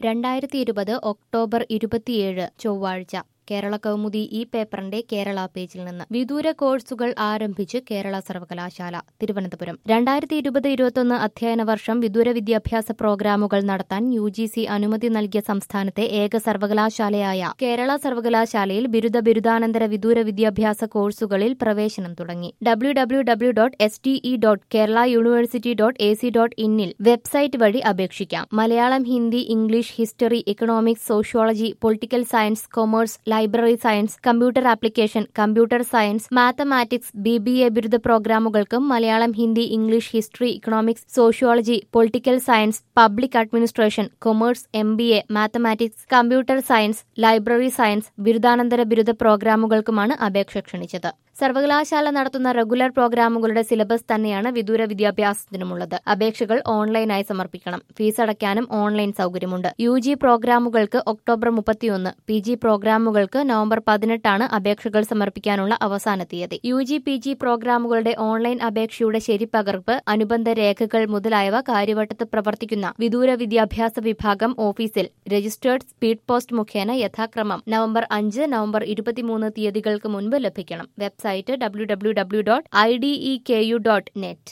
2020 October 27 ചൊവ്വാഴ്ച കേരള കൗമുദി ഈ പേപ്പറിന്റെ കേരള പേജിൽ നിന്ന് വിദൂര കോഴ്സുകൾ ആരംഭിച്ച് കേരള സർവകലാശാല തിരുവനന്തപുരം 2020-21 അധ്യയന വർഷം വിദൂര വിദ്യാഭ്യാസ പ്രോഗ്രാമുകൾ നടത്താൻ UGC അനുമതി നൽകിയ സംസ്ഥാനത്തെ ഏക സർവകലാശാലയായ കേരള സർവകലാശാലയിൽ ബിരുദാനന്തര വിദൂര വിദ്യാഭ്യാസ കോഴ്സുകളിൽ പ്രവേശനം തുടങ്ങി. www.ste.keralauniversity.ac.in ൽ വെബ്സൈറ്റ് വഴി അപേക്ഷിക്കാം. Malayalam, Hindi, English, history, economics, sociology, political science, commerce, library science, computer application, computer science, mathematics, BBA ബിരുദ പ്രോഗ്രാമുകൾക്കും Malayalam, Hindi, English, history, economics, sociology, political science, public administration, commerce, MBA, mathematics, computer science, library science ബിരുദാനന്തര ബിരുദ പ്രോഗ്രാമുകൾക്കുമാണ് അപേക്ഷ ക്ഷണിച്ചത്. സർവകലാശാല നടത്തുന്ന റെഗുലർ പ്രോഗ്രാമുകളുടെ syllabus തന്നെയാണ് വിദൂര വിദ്യാഭ്യാസത്തിനുമുള്ളത്. അപേക്ഷകൾ ഓൺലൈനായി സമർപ്പിക്കണം. ഫീസ് അടയ്ക്കാനും ഓൺലൈൻ സൌകര്യമുണ്ട്. UG പ്രോഗ്രാമുകൾക്ക് ഒക്ടോബർ 31, PG പ്രോഗ്രാമുകൾക്ക് നവംബർ 18 അപേക്ഷകൾ സമർപ്പിക്കാനുള്ള അവസാന തീയതി. UG, PG പ്രോഗ്രാമുകളുടെ ഓൺലൈൻ അപേക്ഷയുടെ ശരിപ്പകർപ്പ്, അനുബന്ധ രേഖകൾ മുതലായവ കാര്യവട്ടത്ത് പ്രവർത്തിക്കുന്ന വിദൂര വിദ്യാഭ്യാസ വിഭാഗം ഓഫീസിൽ രജിസ്റ്റേർഡ് സ്പീഡ് പോസ്റ്റ് മുഖേന യഥാക്രമം നവംബർ 5, നവംബർ 23 തീയതികൾക്ക് മുൻപ് ലഭിക്കണം. Website www.ideku.net